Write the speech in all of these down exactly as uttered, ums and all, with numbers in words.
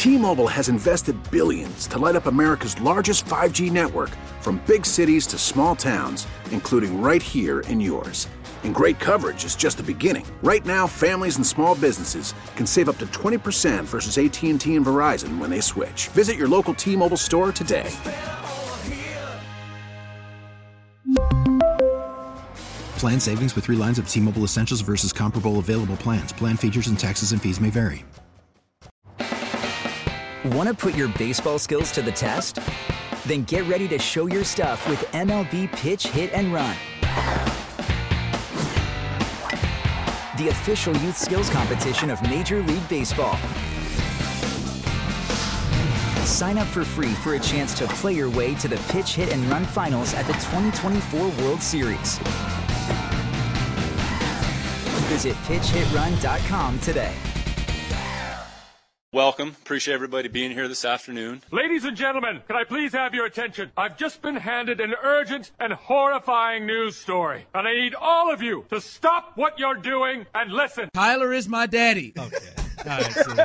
T-Mobile has invested billions to light up America's largest five G network, from big cities to small towns, including right here in yours. And great coverage is just the beginning. Right now, families and small businesses can save up to twenty percent versus A T and T and Verizon when they switch. Visit your local T-Mobile store today. Plan savings with three lines of T-Mobile Essentials versus comparable available plans. Plan features and taxes and fees may vary. Want to put your baseball skills to the test? Then get ready to show your stuff with M L B Pitch, Hit, and Run. The official youth skills competition of Major League Baseball. Sign up for free for a chance to play your way to the Pitch, Hit, and Run finals at the twenty twenty-four World Series. Visit pitch hit run dot com today. Welcome. Appreciate everybody being here this afternoon. Ladies and gentlemen, can I please have your attention? I've just been handed an urgent and horrifying news story, and I need all of you to stop what you're doing and listen. Tyler is my daddy. Okay. All right, so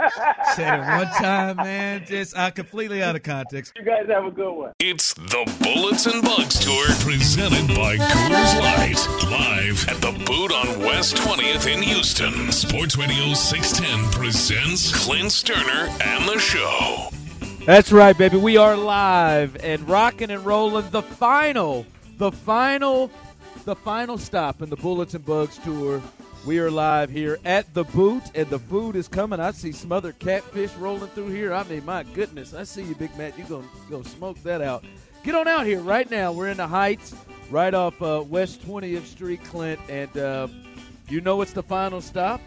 said it one time, man. Just uh, completely out of context. You guys have a good one. It's the Bullets and Bugs Tour, presented by Coors Light, live at the Boot on West twentieth in Houston. Sports Radio six ten presents Clint Sterner and the Show. That's right, baby. We are live and rocking and rolling. The final, the final, the final stop in the Bullets and Bugs Tour. We are live here at the Boot, and the food is coming. I see smothered catfish rolling through here. I mean, my goodness. I see you, Big Matt. You're going to smoke that out. Get on out here right now. We're in the Heights, right off uh, West twentieth Street, Clint, and uh, you know it's the final stop.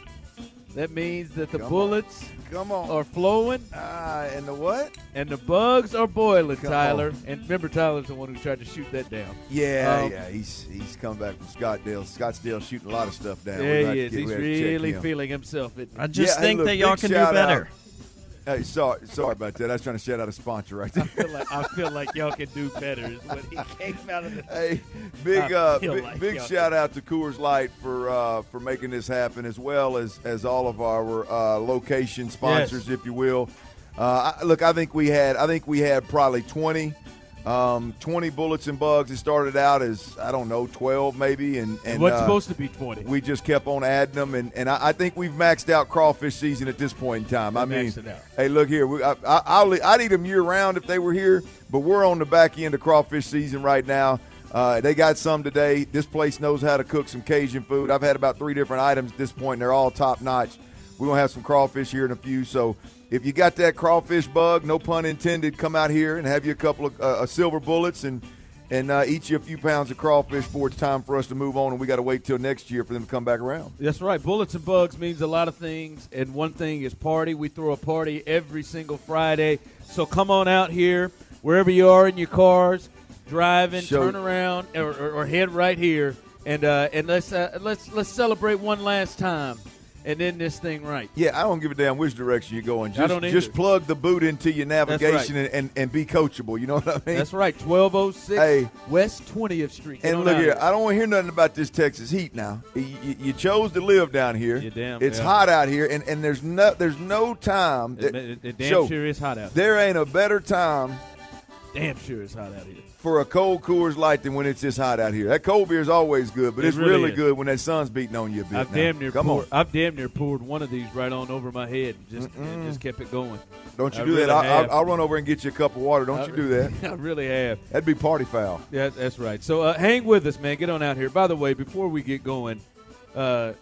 That means that the Come bullets on. Come on. are flowing. Uh, and the what? And the bugs are boiling, Come Tyler. on. And remember, Tyler's the one who tried to shoot that down. Yeah, Um, yeah. He's he's come back from Scottsdale. Scottsdale shooting a lot of stuff down. There We're about he to is. get He's ready to check really him. feeling himself. Isn't he? I just Yeah, hey, think look, that y'all big can do shout better. out. Hey, sorry, sorry about that. I was trying to shout out a sponsor right there. I feel like I feel like y'all can do better. Is what he came out of the. Hey, big I uh, feel big, like big y'all shout out to Coors Light for uh, for making this happen, as well as as all of our uh, location sponsors, Yes. if you will. Uh, I, look, I think we had I think we had probably twenty. Um, twenty bullets and bugs. It started out as, I don't know, twelve maybe. And, and What's uh, supposed to be twenty? We just kept on adding them. And, and I, I think we've maxed out crawfish season at this point in time. I mean, maxed it out. hey, look here. We, I, I, I'll, I'd eat them year-round if they were here, but we're on the back end of crawfish season right now. Uh, they got some today. This place knows how to cook some Cajun food. I've had about three different items at this point, and they're all top-notch. We're going to have some crawfish here in a few, so if you got that crawfish bug, no pun intended, come out here and have you a couple of uh, silver bullets and and uh, eat you a few pounds of crawfish before it's time for us to move on, and we got to wait till next year for them to come back around. That's right. Bullets and bugs means a lot of things, and one thing is party. We throw a party every single Friday, so come on out here, wherever you are in your cars, driving, Show. turn around, or, or, or head right here, and uh, and let's uh, let's let's celebrate one last time. And end this thing right. Yeah, I don't give a damn which direction you're going. Just, I don't either. just plug the boot into your navigation right. and, and, and be coachable. You know what I mean? That's right. twelve oh six Hey. West twentieth Street. Get And on look out here, I don't want to hear nothing about this Texas heat now. You, you, you chose to live down here. You damn it's yeah. hot out here, and, and there's no there's no time. It, That, it, it damn Show, sure is hot out here. there ain't a better time Damn sure it's hot out here. for a cold Coors Light than when it's this hot out here. That cold beer is always good, but It it's really really is. good when that sun's beating on you a bit. I've now. damn near Come poured, on. I've damn near poured one of these right on over my head and just, and just kept it going. Don't you I do really that. I, have. I'll, I'll run over and get you a cup of water. Don't I- you do that. I really have. That'd be party foul. Yeah, that's right. So uh, hang with us, man. Get on out here. By the way, before we get going, uh,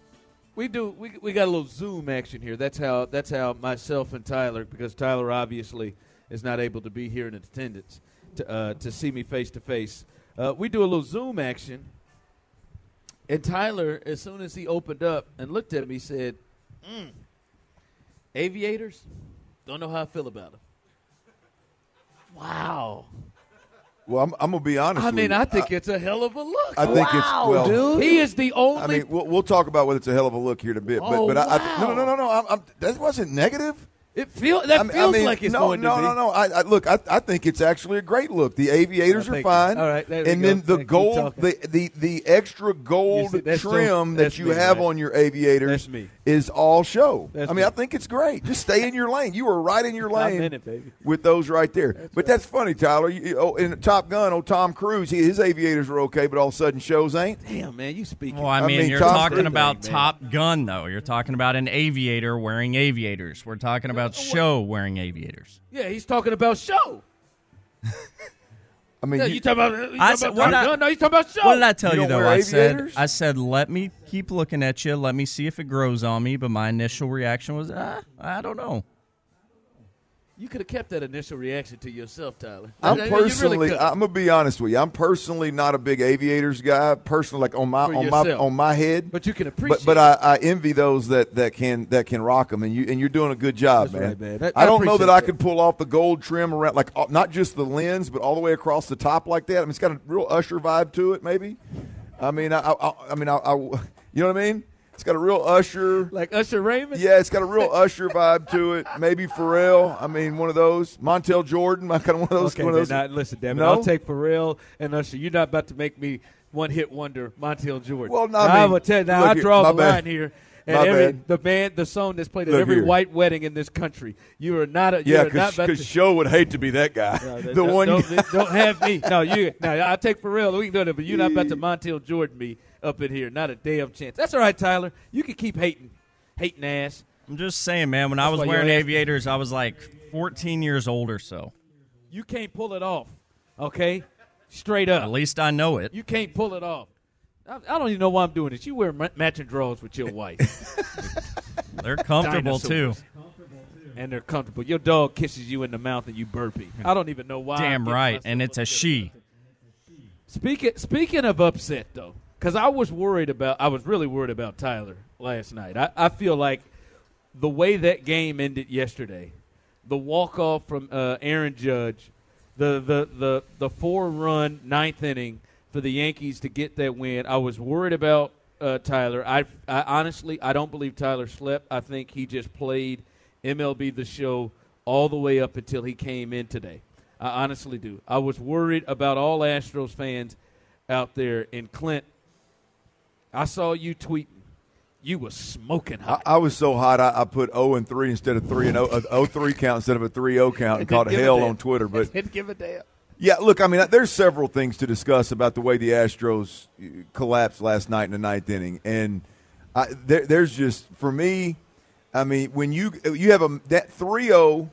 we do we we got a little Zoom action here. That's how that's how myself and Tyler, because Tyler obviously is not able to be here in attendance to uh, to see me face to face. Uh, we do a little Zoom action, and Tyler, as soon as he opened up and looked at me, said, mm, "Aviators, don't know how I feel about them." Wow. Well, I'm, I'm gonna be honest. I with mean, you. I think it's a hell of a look. I think it's well. dude. He is the only. I mean, we'll, we'll talk about whether it's a hell of a look here in a bit. But, Oh, but I, I, wow. no, no, no, no. I'm, I'm, that wasn't negative. It feel that I mean, feels I mean, like it's no, going no, to be. no, no. I, I look. I, I think it's actually a great look. The aviators Oh, are thank you. fine. All right, there we and go. then the Keep gold, talking. the, the the extra gold You see, that's trim so- that that's you me, have right? on your aviators That's me. is all show. That's I mean, right. I think it's great. Just stay in your lane. You were right in your lane I'm in it, baby. with those right there. That's but right. that's funny, Tyler. You, oh, in Top Gun, oh, Tom Cruise, he, his aviators were okay, but all of a sudden shows ain't. Damn, man, you speaking. Well, I I mean, mean, you're Tom talking Cruise, about man. Top Gun, though. You're talking about an aviator wearing aviators. We're talking about show wearing aviators. Yeah, he's talking about show. I mean, Yeah, you, you talking about? You I talking said- about what Top I- Gun? No, he's talking about show. What did I tell You you, don't though? wear I said, aviators? I said, let me keep looking at you. Let me see if it grows on me. But my initial reaction was, ah, I don't know. You could have kept that initial reaction to yourself, Tyler. I'm You really personally, could. I'm gonna be honest with you. I'm personally not a big aviators guy. Personally, like on my For on my yourself. on my head. But you can appreciate. But but I, I envy those that, that can that can rock them, and you and you're doing a good job, That's man. right, man. That- I I don't know appreciate that I that. could pull off the gold trim around, like uh, not just the lens, but all the way across the top like that. I mean, it's got a real Usher vibe to it, maybe. I mean, I I, I mean, I, I you know what I mean? It's got a real Usher. like Usher Raymond. Yeah, it's got a real Usher vibe to it. Maybe Pharrell. I mean, one of those. Montel Jordan. Kind of one of those. Okay, one of man, those. now, listen, damn it. No? I'll take Pharrell and Usher. You're not about to make me one-hit wonder Montel Jordan. Well, no, now, I mean, I will tell you, now look I here, draw my the bad. line here. And My every bad. the band, the song that's played at Look every here. white wedding in this country. You are not a. You Yeah, are not about because to, Show would hate to be that guy. No, the don't, one. Don't, guy- don't have me. No, you. No, I'll take Pharrell. We can do that, but you're not about to Montel Jordan me up in here. Not a damn chance. That's all right, Tyler. You can keep hating, hating ass. I'm just saying, man, when I That's was why wearing you're asking- aviators, I was like fourteen years old or so. You can't pull it off. Okay, straight up. At least I know it. You can't pull it off. I, I don't even know why I'm doing this. You wear ma- matching drawers with your wife. They're comfortable, too. Dinosaurs. And they're comfortable. Your dog kisses you in the mouth and you burpee. I don't even know why. I'm Damn getting right. myself And it's a upset. she. Speaking speaking of upset though, because I was worried about, I was really worried about Tyler last night. I, I feel like the way that game ended yesterday, the walk off from uh, Aaron Judge, the the the the four run ninth inning for the Yankees to get that win. I was worried about uh, Tyler. I I honestly I don't believe Tyler slept. I think he just played M L B The Show all the way up until he came in today. I honestly do. I was worried about all Astros fans out there. And Clint, I saw you tweeting. You was smoking I, hot. I was so hot, I, I put oh and three instead of three and oh, a oh three count instead of a three oh count, and Didn't called give a hell damn. on Twitter. But Didn't give a damn. yeah, look, I mean, there's several things to discuss about the way the Astros uh, collapsed last night in the ninth inning, and I, there, there's just for me, I mean, when you you have a that three oh,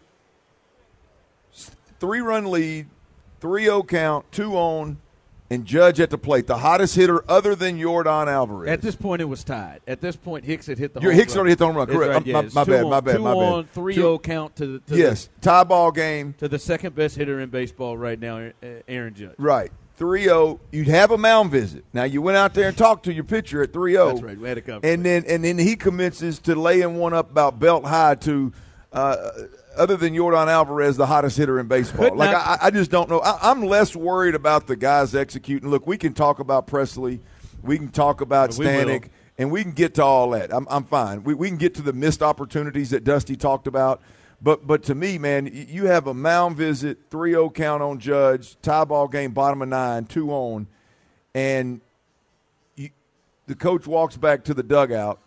three run lead, three oh count, two on, and Judge at the plate, the hottest hitter other than Jordan Alvarez. At this point, it was tied. At this point, Hicks had hit the Your home Hicks run. already hit the home run, That's correct. right, My- yeah, my- it's my two bad, on, my bad, two my bad. on, three oh count to the to yes, tie ball game. the, to the second best hitter in baseball right now, uh, Aaron Judge. Right. three oh, you'd have a mound visit. Now, you went out there and talked to your pitcher at three oh. That's right. We had a conversation. And then and then he commences to laying one up about belt high to, uh, other than Jordan Alvarez, the hottest hitter in baseball. Could Like, not- I, I just don't know. I, I'm less worried about the guys executing. Look, we can talk about Presley. We can talk about We will. Stanek. And we can get to all that. I'm, I'm fine. We, we can get to the missed opportunities that Dusty talked about. But but to me, man, y- you have a mound visit, three oh count on Judge, tie ball game, bottom of nine, two on, and you, the coach walks back to the dugout,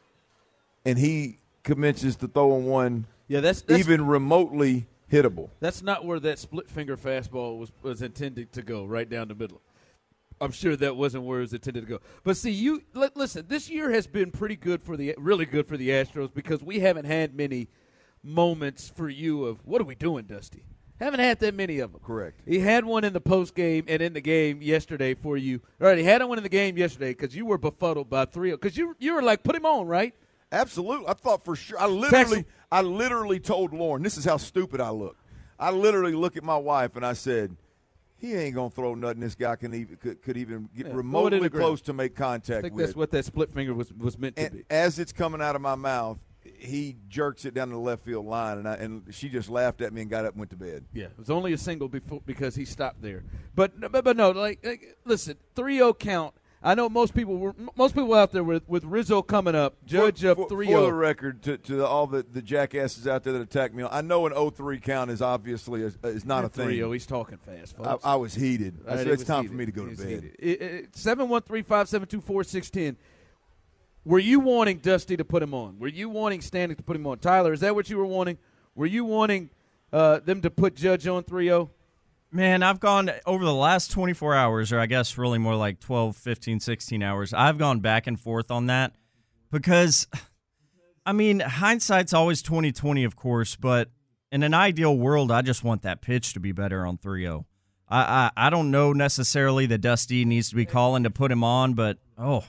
and he commences to throw in one yeah, that's, that's even remotely hittable. That's not where that split finger fastball was, was intended to go, right down the middle. I'm sure that wasn't where it was intended to go. But see, you li- listen. This year has been pretty good for the really good for the Astros because we haven't had many moments for you of what are we doing, Dusty? Haven't had that many of them. Correct. He had one in the post game and in the game yesterday for you. All right, he had one in the game yesterday because you were befuddled by three. Because you you were like, put him on, right? Absolutely. I thought for sure. I Text literally, him. I literally told Lauren, this is how stupid I look. I literally look at my wife and I said, he ain't gonna throw nothing. This guy can even could, could even get Yeah, throw it in remotely the ground. close to make contact I think with. that's what that split finger was, was meant to and be. as it's coming out of my mouth, he jerks it down to the left field line, and I, and she just laughed at me and got up and went to bed. Yeah, it was only a single before because he stopped there. But but, but no, like, like listen, three oh count. I know most people were most people out there with, with Rizzo coming up, Judge for, up for, three For the oh. record, to, to all the, the jackasses out there that attack me, I know an oh three count is obviously a, is not a thing. three oh, he's talking fast, I, folks. I was heated. I Right, said, it it's was time heated. for me to go It to was bed. heated. It- it- seven one three, five seven two, four six one zero. were you wanting Dusty to put him on? Were you wanting Stanek to put him on? Tyler, is that what you were wanting? Were you wanting uh, them to put Judge on three oh? Man, I've gone over the last twenty-four hours, or I guess really more like twelve, fifteen, sixteen hours. I've gone back and forth on that because, I mean, hindsight's always twenty twenty, of course, but in an ideal world, I just want that pitch to be better on three oh. I, I, I don't know necessarily that Dusty needs to be calling to put him on, but, oh.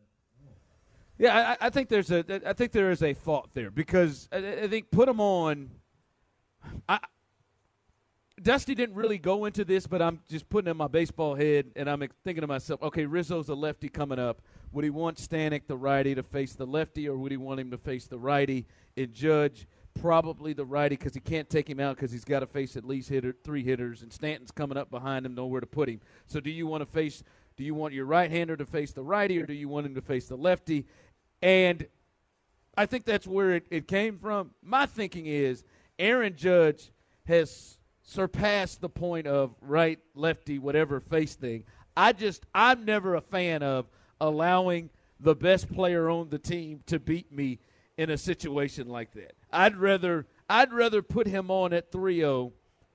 Yeah, I, I think there's a I think there is a thought there because I, I think put him on. I, Dusty didn't really go into this, but I'm just putting in my baseball head, and I'm thinking to myself, okay, Rizzo's a lefty coming up. Would he want Stanek, the righty, to face the lefty, or would he want him to face the righty? And Judge, probably the righty because he can't take him out because he's got to face at least hitter, three hitters, and Stanton's coming up behind him, nowhere to put him. So do you want to face – do you want your right-hander to face the righty, or do you want him to face the lefty? And I think that's where it, it came from. My thinking is Aaron Judge has – surpassed the point of right, lefty, whatever face thing. I just, I'm never a fan of allowing the best player on the team to beat me in a situation like that. I'd rather, I'd rather put him on at three oh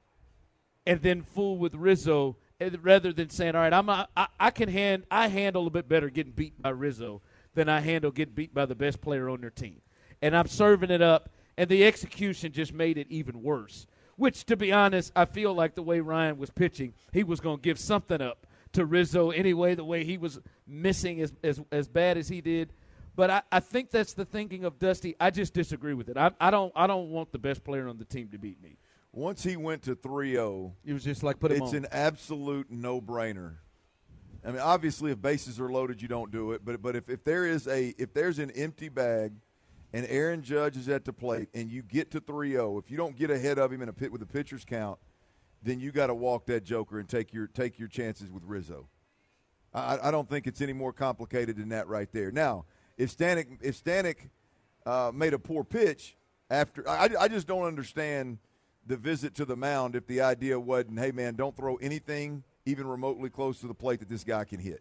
and then fool with Rizzo rather than saying, all right, I'm a, I, I can hand, I handle a bit better getting beat by Rizzo than I handle getting beat by the best player on their team. And I'm serving it up, and the execution just made it even worse. Which, to be honest, I feel like the way Ryan was pitching, he was going to give something up to Rizzo anyway, the way he was missing as as, as bad as he did. But I, I think that's the thinking of Dusty. I just disagree with it. I, I don't I don't want the best player on the team to beat me. Once he went to three oh, it was just like put him it's on. an absolute no-brainer. I mean, obviously, if bases are loaded, you don't do it. But but if, if there is a if there's an empty bag and Aaron Judge is at the plate, and you get to three oh, if you don't get ahead of him in a pit with a pitcher's count, then you got to walk that joker and take your take your chances with Rizzo. I, I don't think it's any more complicated than that right there. Now, if Stanek if Stanek uh, made a poor pitch after, I, I just don't understand the visit to the mound if the idea wasn't, hey man, don't throw anything even remotely close to the plate that this guy can hit.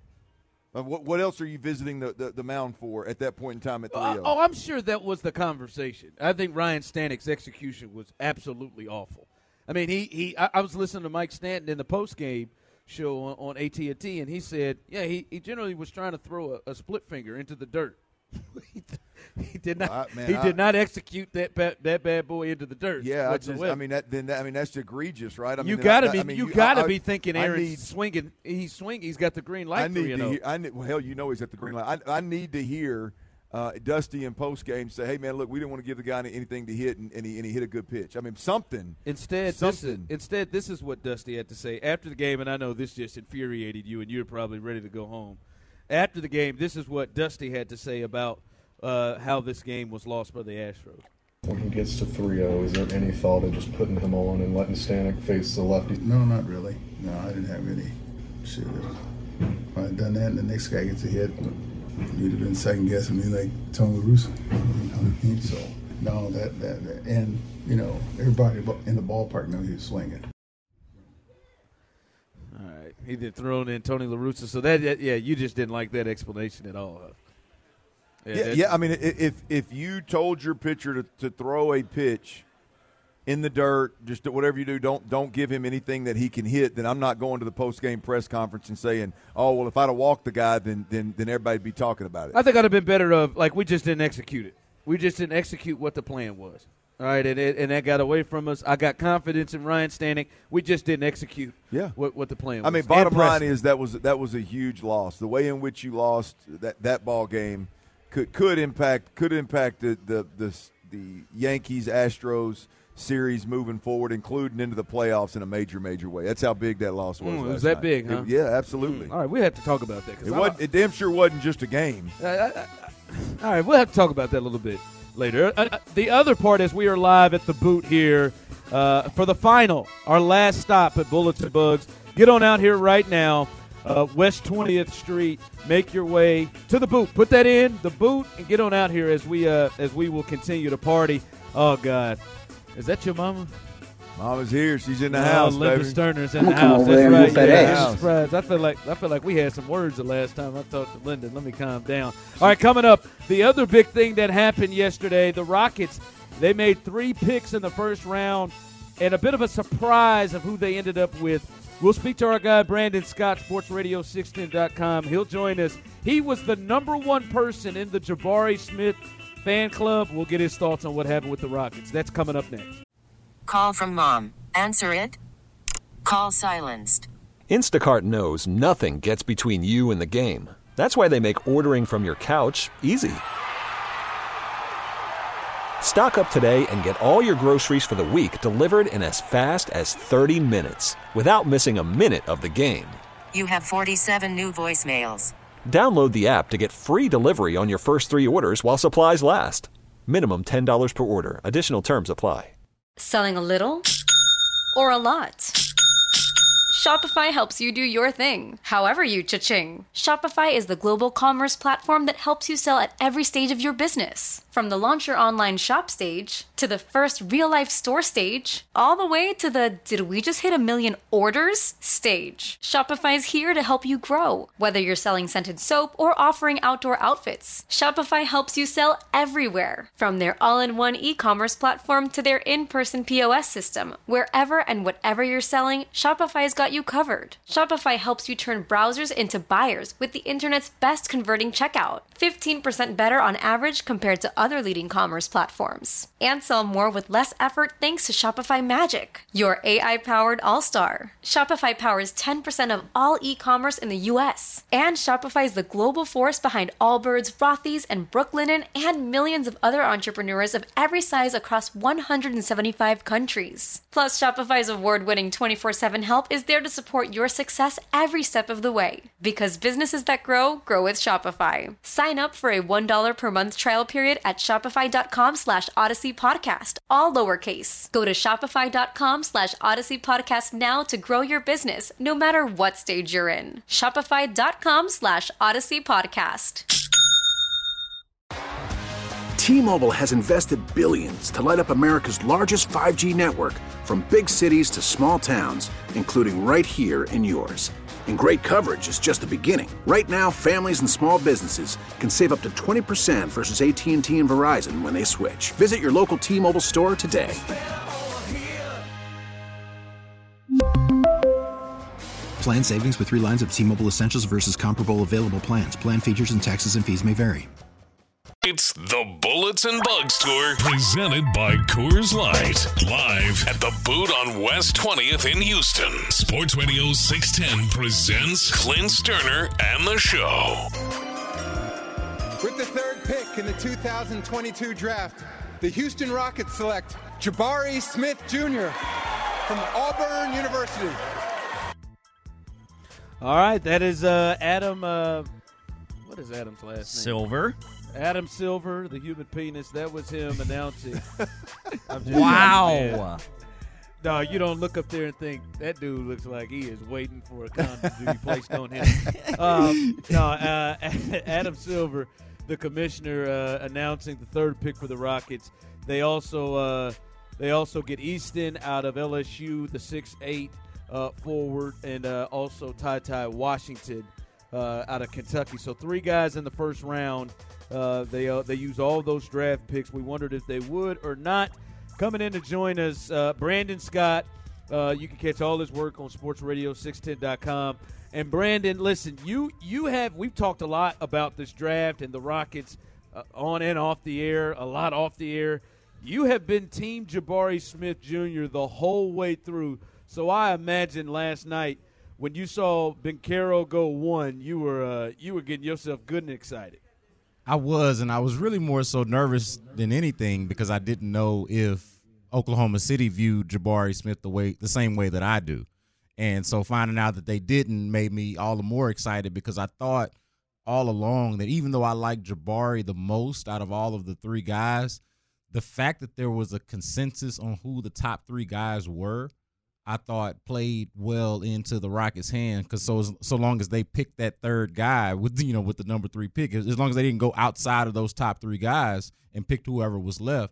Uh, what, what else are you visiting the, the, the mound for at that point in time at three oh? Uh, oh, I'm sure that was the conversation. I think Ryan Stanek's execution was absolutely awful. I mean, he, he I, I was listening to Mike Stanton in the postgame show on, on A T and T, and he said, yeah, he, he generally was trying to throw a, a split finger into the dirt. he, he did not. Well, I, man, he I, did not execute that bad, that bad boy into the dirt. Yeah, I, just, I mean that. Then that, I mean that's egregious, right? I you mean, got to I, be. I mean, you, you got to I, be thinking Aaron's need, swinging. He's swinging. He's got the green light. I need to hear, I need, well, hell, you know he's at the green light. I, I need to hear uh, Dusty in post game say, "Hey man, look, we didn't want to give the guy anything to hit, and, and, he, and he hit a good pitch." I mean, something. Instead, something. This is, instead, this is what Dusty had to say after the game, and I know this just infuriated you, and you're probably ready to go home. After the game, this is what Dusty had to say about Uh, how this game was lost by the Astros. When he gets to three oh, is there any thought of just putting him on and letting Stanek face the lefty? No, not really. No, I didn't have any. Shit. If I had done that and the next guy gets a hit, you'd have been second guessing me like Tony La Russa. You know? So, no, that, that, that. And, you know, everybody in the ballpark knew he was swinging. All right. He did throw in Tony La Russa. So, that, that, yeah, you just didn't like that explanation at all, huh? Yeah, yeah, yeah. I mean, if if you told your pitcher to, to throw a pitch in the dirt, just whatever you do, don't don't give him anything that he can hit, then I'm not going to the post game press conference and saying, oh well, if I'd have walked the guy, then then then everybody'd be talking about it. I think I'd have been better of like we just didn't execute it. We just didn't execute what the plan was. All right, and it, and that got away from us. I got confidence in Ryan Stanek. We just didn't execute. Yeah. what what the plan was. I mean, bottom line is that was that was a huge loss. The way in which you lost that that ball game. Could could impact could impact the, the the the Yankees Astros series moving forward, including into the playoffs in a major major way. That's how big that loss was. Mm, last was that night. big? Huh? It, yeah, absolutely. Mm. All right, we have to talk about that. It wasn't. It damn sure wasn't just a game. I, I, I, all right, we'll have to talk about that a little bit later. Uh, the other part is we are live at the Boot here uh, for the final, our last stop at Bullets and Bugs. Get on out here right now. Uh, West twentieth Street. Make your way to the Boot. Put that in the Boot and get on out here as we uh, as we will continue to party. Oh God, is that your mama? Mama's here. She's in the oh, house, Linda baby. Sterner's in the Come house. over there That's and right. get Yeah, FedEx. I'm surprised. I feel like I feel like we had some words the last time I talked to Linda. Let me calm down. All right, coming up, the other big thing that happened yesterday, the Rockets, they made three picks in the first round, and a bit of a surprise of who they ended up with. We'll speak to our guy, Brandon Scott, sports radio six ten dot com. He'll join us. He was the number one person in the Jabari Smith fan club. We'll get his thoughts on what happened with the Rockets. That's coming up next. Call from mom. Answer it. Call silenced. Instacart knows nothing gets between you and the game. That's why they make ordering from your couch easy. Stock up today and get all your groceries for the week delivered in as fast as thirty minutes without missing a minute of the game. You have forty-seven new voicemails. Download the app to get free delivery on your first three orders while supplies last. Minimum ten dollars per order. Additional terms apply. Selling a little or a lot? Shopify helps you do your thing, however you cha-ching. Shopify is the global commerce platform that helps you sell at every stage of your business. From the launch your online shop stage, to the first real-life store stage, all the way to the did we just hit a million orders stage. Shopify's here to help you grow. Whether you're selling scented soap or offering outdoor outfits, Shopify helps you sell everywhere. From their all-in-one e-commerce platform to their in-person P O S system, wherever and whatever you're selling, Shopify's got you covered. Shopify helps you turn browsers into buyers with the internet's best converting checkout. fifteen percent better on average compared to other leading commerce platforms. And sell more with less effort thanks to Shopify Magic, your A I-powered all-star. Shopify powers ten percent of all e-commerce in the U S. And Shopify is the global force behind Allbirds, Rothy's, and Brooklinen, and millions of other entrepreneurs of every size across one hundred seventy-five countries. Plus, Shopify's award-winning twenty-four seven help is there to support your success every step of the way. Because businesses that grow, grow with Shopify. Sign up for a one dollar per month trial period at shopify.com slash Odyssey Podcast, all lowercase. Go to shopify.com slash Odyssey Podcast now to grow your business, no matter what stage you're in. Shopify.com slash Odyssey Podcast. T-Mobile has invested billions to light up America's largest five G network, from big cities to small towns, including right here in yours. And great coverage is just the beginning. Right now, families and small businesses can save up to twenty percent versus A T and T and Verizon when they switch. Visit your local T-Mobile store today. Plan savings with three lines of T-Mobile Essentials versus comparable available plans. Plan features and taxes and fees may vary. It's the Bullets and Bugs Tour, presented by Coors Light. Live at the Boot on West twentieth in Houston. Sports Radio six ten presents Clint Sterner and the Show. With the third pick in the two thousand twenty-two draft, the Houston Rockets select Jabari Smith Junior from Auburn University. All right, that is uh, Adam. Uh, what is Adam's last name? Silver. Adam Silver, the human penis. That was him announcing. I'm just Wow. No, you don't look up there and think that dude looks like he is waiting for a condom to be placed on him. Um, no, uh, Adam Silver, the commissioner, uh, announcing the third pick for the Rockets. They also uh, they also get Easton out of L S U, the six eight uh, forward, and uh, also Ty Ty Washington uh, out of Kentucky. So three guys in the first round. Uh, they uh, they use all those draft picks. We wondered if they would or not. Coming in to join us, uh, Brandon Scott. Uh, you can catch all his work on sports radio six ten dot com. And Brandon, listen, you you have we've talked a lot about this draft and the Rockets uh, on and off the air, a lot off the air. You have been Team Jabari Smith Junior the whole way through. So I imagine last night when you saw Banchero go one, you were uh, you were getting yourself good and excited. I was, and I was really more so nervous than anything because I didn't know if Oklahoma City viewed Jabari Smith the way the same way that I do. And so finding out that they didn't made me all the more excited because I thought all along that even though I liked Jabari the most out of all of the three guys, the fact that there was a consensus on who the top three guys were, I thought played well into the Rockets' hand because so so long as they picked that third guy with you know with the number three pick, as long as they didn't go outside of those top three guys and picked whoever was left,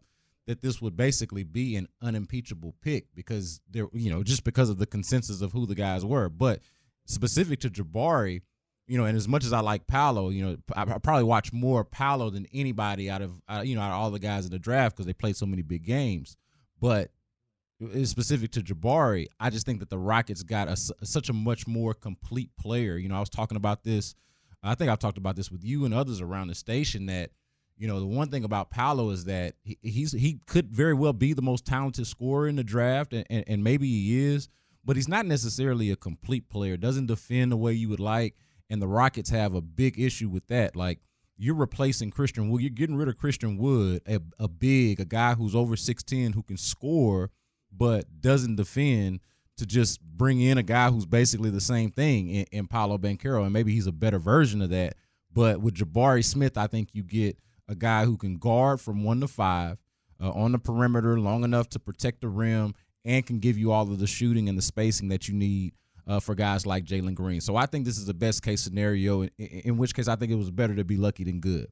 that this would basically be an unimpeachable pick because there, you know, just because of the consensus of who the guys were. But specific to Jabari, you know, and as much as I like Paolo, you know, I, I probably watch more Paolo than anybody out of, uh, you know, out of all the guys in the draft because they played so many big games. But it's specific to Jabari, I just think that the Rockets got a, such a much more complete player. You know, I was talking about this. I think I've talked about this with you and others around the station that, you know, the one thing about Paolo is that he, he's he could very well be the most talented scorer in the draft, and, and, and maybe he is, but he's not necessarily a complete player. Doesn't defend the way you would like, and the Rockets have a big issue with that. Like, you're replacing Christian Wood. You're getting rid of Christian Wood, a, a big, a guy who's over six ten who can score but doesn't defend, to just bring in a guy who's basically the same thing in, in Paolo Banchero, and maybe he's a better version of that. But with Jabari Smith, I think you get a guy who can guard from one to five uh, on the perimeter long enough to protect the rim and can give you all of the shooting and the spacing that you need uh, for guys like Jalen Green. So I think this is the best case scenario, in, in which case I think it was better to be lucky than good.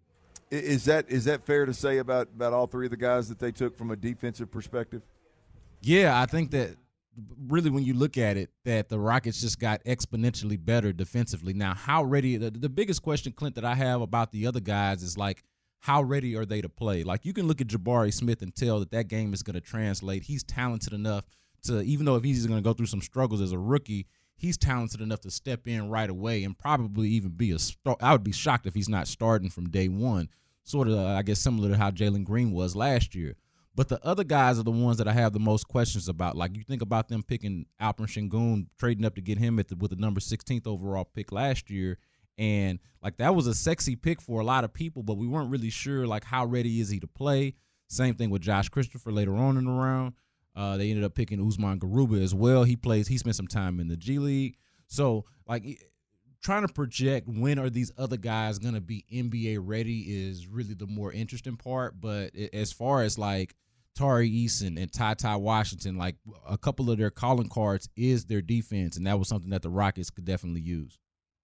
Is that is that fair to say about, about all three of the guys that they took from a defensive perspective? Yeah, I think that really when you look at it, that the Rockets just got exponentially better defensively. Now, how ready the, – the biggest question, Clint, that I have about the other guys is, like, how ready are they to play? Like, you can look at Jabari Smith and tell that that game is going to translate. He's talented enough to – even though if he's going to go through some struggles as a rookie, he's talented enough to step in right away and probably even be a – I would be shocked if he's not starting from day one, sort of, uh, I guess, similar to how Jalen Green was last year. But the other guys are the ones that I have the most questions about. Like, you think about them picking Alperen Sengun, trading up to get him at the, with the number sixteenth overall pick last year. And, like, that was a sexy pick for a lot of people, but we weren't really sure, like, how ready is he to play. Same thing with Josh Christopher later on in the round. Uh, they ended up picking Usman Garuba as well. He plays. He spent some time in the G League. So, like, trying to project when are these other guys going to be N B A ready is really the more interesting part. But as far as, like, Tari Eason and Ty Ty Washington, like, a couple of their calling cards is their defense, and that was something that the Rockets could definitely use.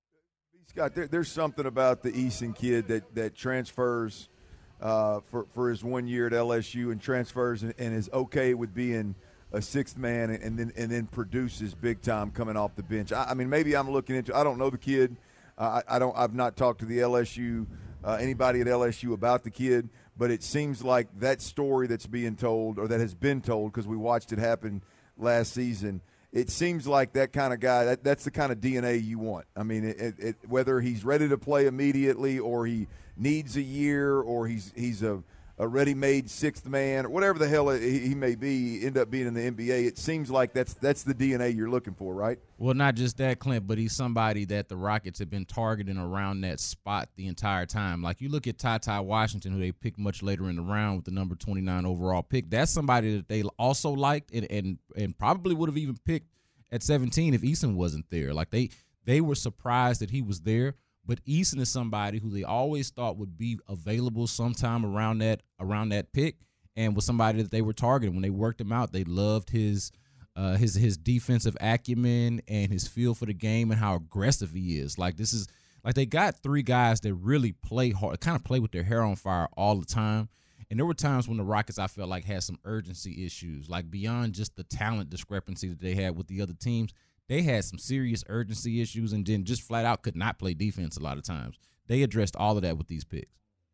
Scott, there, there's something about the Eason kid that, that transfers uh, for, for his one year at L S U and transfers and, and is okay with being a sixth man and, and then and then produces big time coming off the bench. I, I mean, maybe I'm looking into – I don't know the kid. Uh, I, I don't. I've not talked to the L S U uh, anybody at L S U about the kid. But it seems like that story that's being told, or that has been told because we watched it happen last season, it seems like that kind of guy, that, that's the kind of D N A you want. I mean, it, it, it, whether he's ready to play immediately or he needs a year or he's he's a, a ready-made sixth man or whatever the hell he, he may be, end up being in the N B A, it seems like that's that's the D N A you're looking for, right? Well, not just that, Clint, but he's somebody that the Rockets have been targeting around that spot the entire time. Like, you look at Ty Ty Washington, who they picked much later in the round with the number twenty-nine overall pick. That's somebody that they also liked and and, and probably would have even picked at seventeen if Eason wasn't there. Like, they they were surprised that he was there. But Eason is somebody who they always thought would be available sometime around that around that pick, and was somebody that they were targeting. When they worked him out, they loved his uh, his his defensive acumen and his feel for the game and how aggressive he is. Like, this is like they got three guys that really play hard, kind of play with their hair on fire all the time. And there were times when the Rockets, I felt like, had some urgency issues, like beyond just the talent discrepancy that they had with the other teams. They had some serious urgency issues and then just flat out could not play defense a lot of times. They addressed all of that with these picks.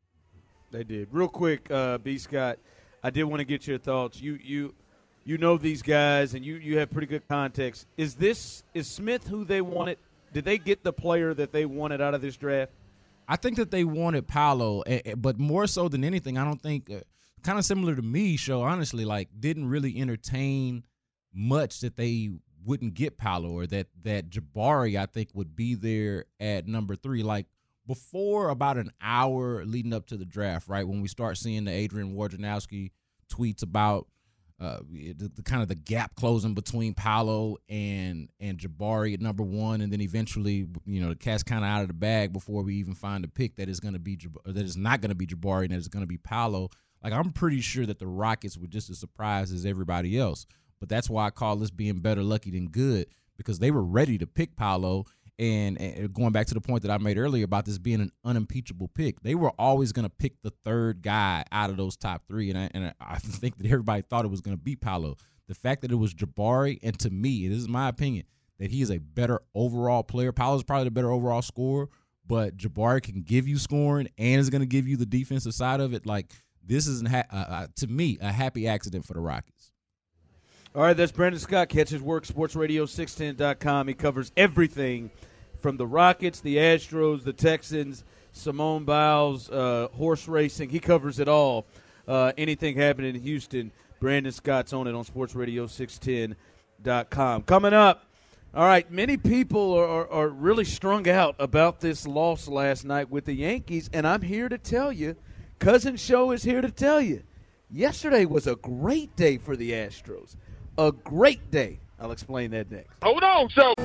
They did. Real quick, uh, B. Scott, I did want to get your thoughts. You you you know these guys and you, you have pretty good context. Is this is Smith who they wanted? Did they get the player that they wanted out of this draft? I think that they wanted Paolo, but more so than anything, I don't think uh, kind of similar to me, Show, honestly, like didn't really entertain much that they wouldn't get Paolo or that that Jabari, I think, would be there at number three. Like, before about an hour leading up to the draft, right, when we start seeing the Adrian Wojnarowski tweets about uh, the, the kind of the gap closing between Paolo and and Jabari at number one, and then eventually, you know, the cat's kind of out of the bag before we even find a pick that is going to be that is not going to be Jabari and that is going to be Paolo. Like, I'm pretty sure that the Rockets were just as surprised as everybody else. But that's why I call this being better lucky than good, because they were ready to pick Paolo, And, and going back to the point that I made earlier about this being an unimpeachable pick, they were always going to pick the third guy out of those top three, and I, and I think that everybody thought it was going to be Paolo. The fact that it was Jabari, and to me, this is my opinion, that he is a better overall player. Paolo's probably the better overall scorer, but Jabari can give you scoring and is going to give you the defensive side of it. Like, this is, ha- uh, uh, to me, a happy accident for the Rockets. All right, that's Brandon Scott. Catch his work, sports radio six ten dot com. He covers everything from the Rockets, the Astros, the Texans, Simone Biles, uh, horse racing. He covers it all. Uh, anything happening in Houston, Brandon Scott's on it on sports radio six ten dot com. Coming up, all right, many people are, are, are really strung out about this loss last night with the Yankees, and I'm here to tell you, Cousin Show is here to tell you, yesterday was a great day for the Astros. A great day. I'll explain that next. Hold on, so.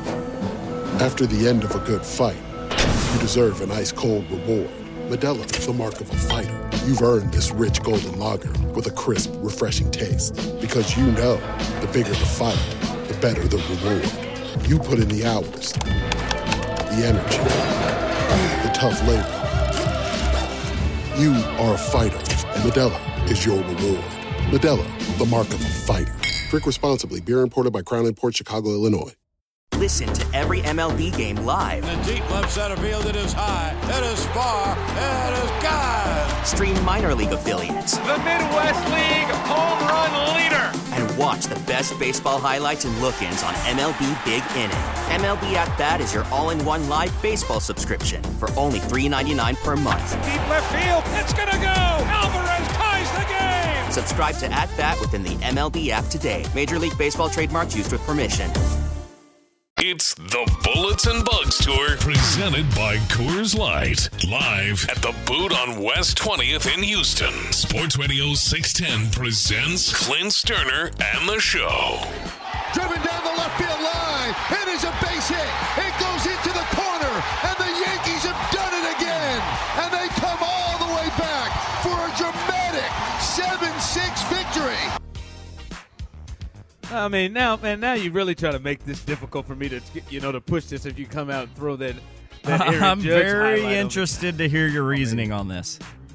After the end of a good fight, you deserve an ice-cold reward. Modelo, the mark of a fighter. You've earned this rich golden lager with a crisp, refreshing taste. Because you know, the bigger the fight, the better the reward. You put in the hours, the energy, the tough labor. You are a fighter, and Modelo is your reward. Modelo, the mark of a fighter. Drink responsibly. Beer imported by Crown Imports, Chicago, Illinois. Listen to every M L B game live. In the deep left center field, it is high, it is far, it is gone. Stream minor league affiliates. The Midwest League home run leader. And watch the best baseball highlights and look-ins on M L B Big Inning. M L B At Bat is your all-in-one live baseball subscription for only three ninety-nine per month. Deep left field, it's gonna go. Alvarez ties the game. Subscribe to At Bat within the M L B app today. Major League Baseball trademarks used with permission. It's the Bullets and Bugs Tour, presented by Coors Light. Live at the Boot on West twentieth in Houston. Sports Radio six ten presents Clint Sterner and the Show. Driven down the left field line. It is a base hit. It goes into the corner. And the Yankees have done it again. And they come all the way back for a dramatic seven six victory. I mean, now, man, now you really try to make this difficult for me to, you know, to push this if you come out and throw that. that Aaron I'm Judge very interested to hear your reasoning on this.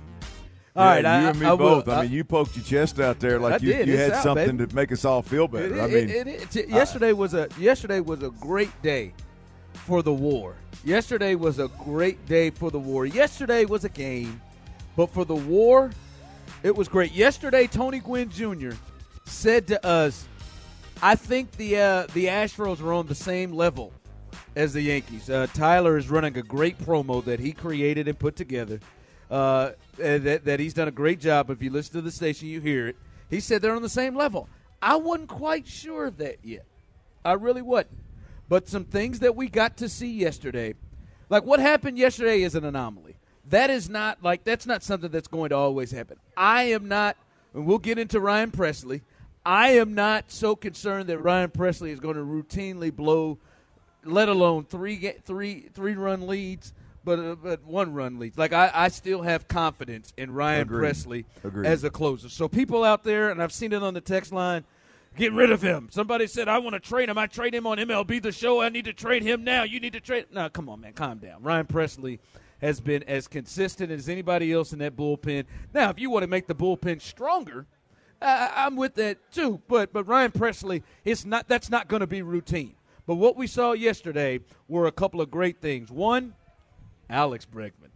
All right, yeah, you I, and me I both. will, I mean, you poked your chest out there like I you, did. you had out, something baby. to make us all feel better. It, I it, mean, it, it, it, yesterday was a yesterday was a great day for the war. Yesterday was a great day for the war. Yesterday was a game, but for the war, it was great. Yesterday, Tony Gwynn Junior said to us, I think the uh, the Astros are on the same level as the Yankees. Uh, Tyler is running a great promo that he created and put together. Uh, that, that he's done a great job. If you listen to the station, you hear it. He said they're on the same level. I wasn't quite sure of that yet. I really wasn't. But some things that we got to see yesterday, like what happened yesterday is an anomaly. That is not like that's not something that's going to always happen. I am not, and we'll get into Ryan Presley. I am not so concerned that Ryan Presley is going to routinely blow, let alone three three three run leads, but uh, but one run leads. Like I, I still have confidence in Ryan Agreed. Presley Agreed. as a closer. So people out there, and I've seen it on the text line, get rid of him. Somebody said I want to trade him. I trade him on M L B The Show. I need to trade him now. You need to trade. No, come on, man, calm down. Ryan Presley has been as consistent as anybody else in that bullpen. Now, if you want to make the bullpen stronger, Uh, I'm with that too, but but Ryan Presley, it's not that's not going to be routine. But what we saw yesterday were a couple of great things. One, Alex Bregman,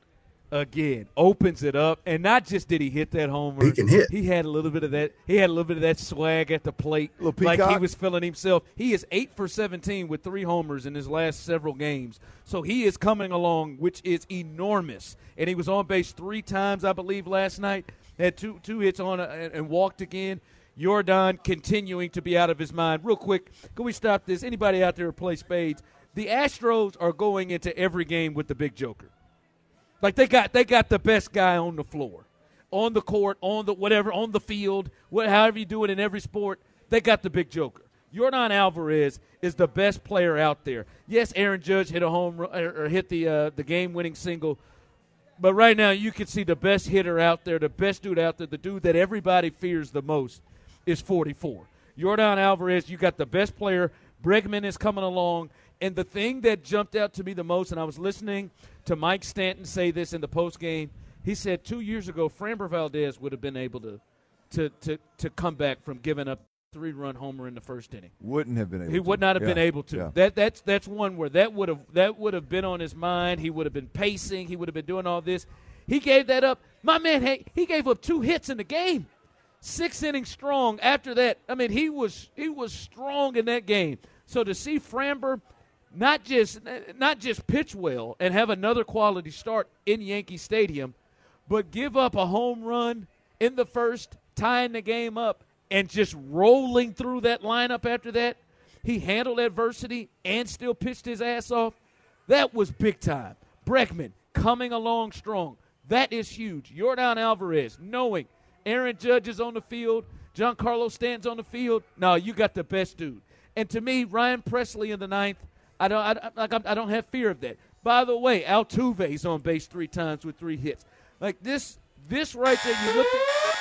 again, opens it up, and not just did he hit that homer. He can hit. He had a little bit of that. He had a little bit of that swag at the plate, Little like he peacock. was feeling himself. He is eight for seventeen with three homers in his last several games, so he is coming along, which is enormous. And he was on base three times, I believe, last night. Had two two hits on a, and, and walked again. Jordan continuing to be out of his mind. Real quick, can we stop this? Anybody out there who play spades? The Astros are going into every game with the big joker. Like they got they got the best guy on the floor, on the court, on the whatever, on the field, what, however you do it in every sport. They got the big joker. Jordan Alvarez is the best player out there. Yes, Aaron Judge hit a home run, or, or hit the uh, the game-winning single. But right now, you can see the best hitter out there, the best dude out there, the dude that everybody fears the most is forty-four. Jordan Alvarez, you got the best player. Bregman is coming along. And the thing that jumped out to me the most, and I was listening to Mike Stanton say this in the postgame, he said two years ago Framber Valdez would have been able to, to, to, to come back from giving up three-run homer in the first inning. Wouldn't have been able he to. would not have yeah. been able to. Yeah. That that's that's one where that would have that would have been on his mind. He would have been pacing. He would have been doing all this. He gave that up. My man, hey, he gave up two hits in the game. Six innings strong. After that, I mean, he was he was strong in that game. So to see Framber not just not just pitch well and have another quality start in Yankee Stadium, but give up a home run in the first, tying the game up, and just rolling through that lineup after that, he handled adversity and still pitched his ass off. That was big time. Bregman coming along strong. That is huge. Yordan Alvarez knowing Aaron Judge is on the field, Giancarlo Stanton's on the field. No, you got the best dude. And to me, Ryan Presley in the ninth, I don't, I, like I don't have fear of that. By the way, Altuve's on base three times with three hits. Like this, this right there, you look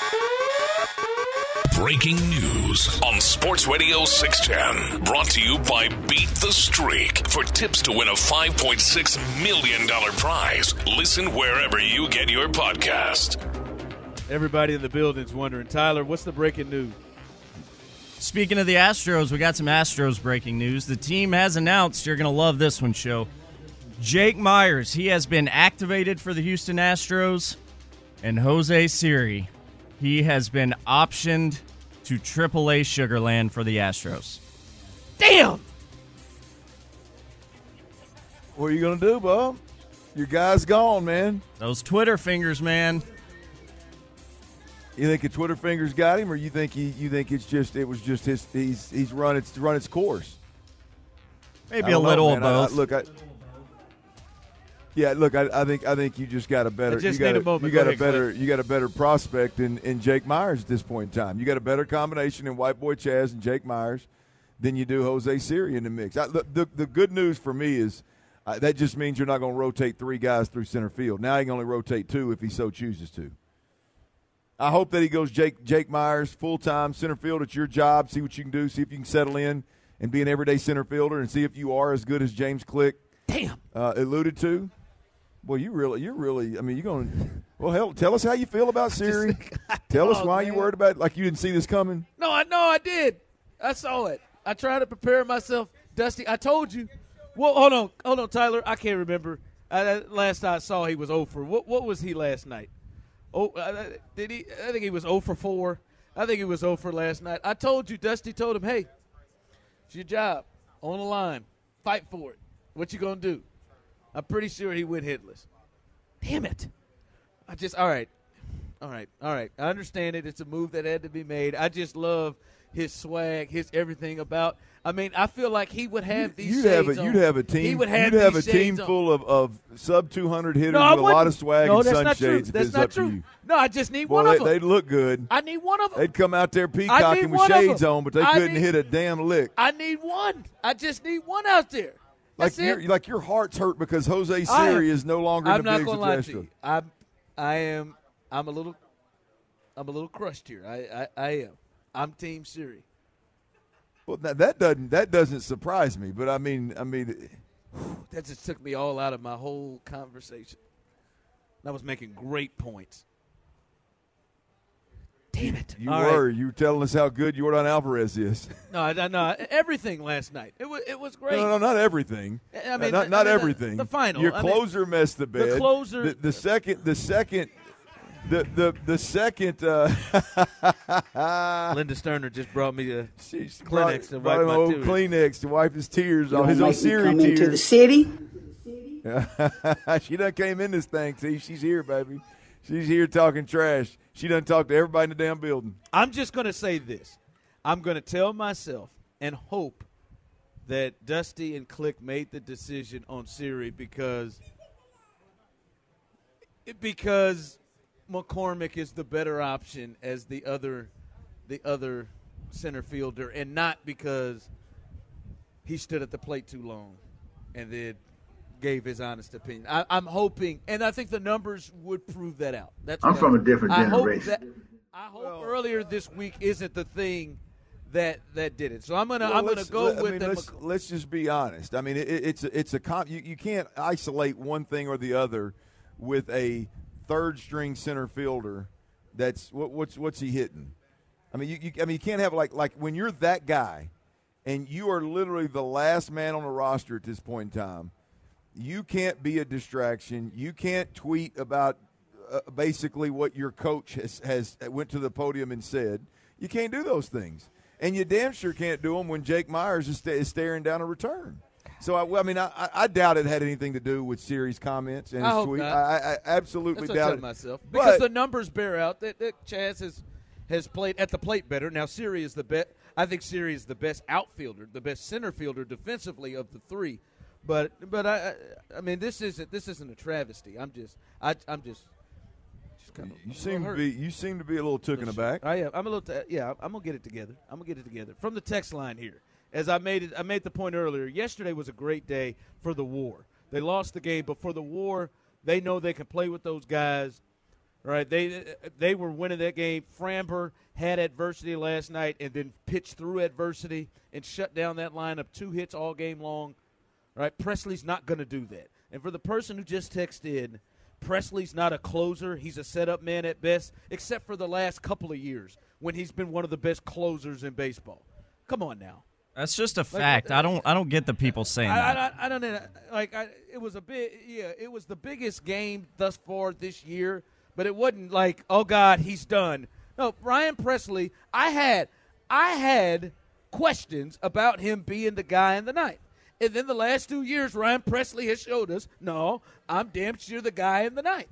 at. Breaking news on Sports Radio six ten. Brought to you by Beat the Streak. For tips to win a five point six million dollars prize, listen wherever you get your podcast. Everybody in the building's wondering, Tyler, what's the breaking news? Speaking of the Astros, we got some Astros breaking news. The team has announced, you're going to love this one, Show. Jake Myers, he has been activated for the Houston Astros. And Jose Siri, he has been optioned to triple A Sugarland for the Astros. Damn! What are you going to do, Bob? Your guy's gone, man. Those Twitter fingers, man. You think the Twitter fingers got him, or you think he? You think it's just it was just his? He's he's run its run its course. Maybe a little know, of both. I, I, look, I, yeah, look, I, I think I think you just got a better. I just you got need a, a moment. You got Go a ahead, better. Clint. You got a better prospect in, in Jake Myers at this point in time. You got a better combination in White Boy Chaz and Jake Myers than you do Jose Siri in the mix. I, the, the the good news for me is uh, that just means you're not going to rotate three guys through center field. Now you can only rotate two if he so chooses to. I hope that he goes Jake Jake Myers full-time center field. It's your job. See what you can do. See if you can settle in and be an everyday center fielder and see if you are as good as James Click Damn. Uh, alluded to. Well, you really, you're really, I mean, you're going to, well, hell, tell us how you feel about Siri. Tell us Oh, why man. you worried about it, like you didn't see this coming. No, I know I did. I saw it. I tried to prepare myself. Dusty, I told you. Well, hold on. Hold on, Tyler. I can't remember. I, last I saw he was oh for. What, what was he last night? Oh, uh, did he? I think he was oh for four. I think he was oh for last night. I told you, Dusty told him, hey, it's your job. On the line. Fight for it. What you going to do? I'm pretty sure he went hitless. Damn it. I just, all right. All right. All right. I understand it. It's a move that had to be made. I just love his swag, his everything about. I mean, I feel like he would have these You'd shades have a, on. you'd have a team. He would have you'd have a these team shades on. full of, of sub two hundred hitters No, I with a lot wouldn't. of swag No, and that's not true. sunshades. If That's it's not up true. to you. No, I just need Well, one they, of them. they'd look good. I need one of them. They'd come out there I need peacocking with one of shades them. on, but they I couldn't need- hit a damn lick. I need one. I just need one out there. Like That's your it. like your heart's hurt because Jose I am- Siri is no longer I'm in the not big gonna lie to suggestion. you. I'm, I am. I'm a little. I'm a little crushed here. I, I, I am. I'm Team Siri. Well, that, that doesn't that doesn't surprise me. But I mean, I mean, That just took me all out of my whole conversation. I was making great points. Damn it! you All were right. you were telling us how good Yordan Alvarez is. No, I, I- no, everything last night. It was. It was great. No, no, not everything. I mean, not the- not I mean, the- everything. the final. Your I mean, closer messed the bed. the closer- The, the second. The second. The the the second. Uh, Linda Sterner just brought me a She's Kleenex to brought wipe him my old tears. Kleenex to wipe his tears You off. gonna His old make me Siri come tears. into the city? She done came in this thing. See, she's here, baby. She's here talking trash. She done talked to everybody in the damn building. I'm just going to say this. I'm going to tell myself and hope that Dusty and Click made the decision on Siri because because McCormick is the better option as the other the other center fielder, and not because he stood at the plate too long and then gave his honest opinion. I, I'm hoping, and I think the numbers would prove that out. That's I'm what from I- a different I hope generation. that- I hope earlier this week isn't the thing that that did it. So I'm gonna Well, I'm gonna let's- go let- I with mean, them. let's, let's just be honest. I mean, it, it's a, it's a comp, you, you can't isolate one thing or the other with a third string center fielder. That's what, what's what's he hitting? I mean, you, you I mean you can't have like like when you're that guy, and you are literally the last man on the roster at this point in time. You can't be a distraction. You can't tweet about uh, basically what your coach has, has went to the podium and said. You can't do those things. And you damn sure can't do them when Jake Myers is, st- is staring down a return. So, I, I mean, I, I doubt it had anything to do with Siri's comments and I his hope tweet. not. I, I absolutely That's what doubt I it. told myself. Because But- the numbers bear out that, that Chaz has, has played at the plate better. Now, Siri is the best. I think Siri is the best outfielder, the best center fielder defensively of the three. But but I I, I mean this isn't this isn't a travesty. I'm just I I'm just. just kind of You seem to be you seem to be a little taken aback. I am. I'm a little. T- yeah, I'm gonna get it together. I'm gonna get it together from the text line here. As I made it, I made the point earlier. Yesterday was a great day for the War. They lost the game, but for the War, they know they can play with those guys. Right? They they were winning that game. Framber had adversity last night and then pitched through adversity and shut down that lineup. Two hits all game long. Right? Presley's not going to do that. And for the person who just texted in, Presley's not a closer. He's a setup man at best, except for the last couple of years when he's been one of the best closers in baseball. Come on now. That's just a fact. I don't I don't get the people saying I, that. I, I don't know. Like I, it was a big, yeah. It was the biggest game thus far this year, but it wasn't like, oh God, he's done. No, Ryan Presley. I had, I had questions about him being the guy in the ninth. And then the last two years, Ryan Presley has showed us, no, I'm damn sure the guy in the ninth.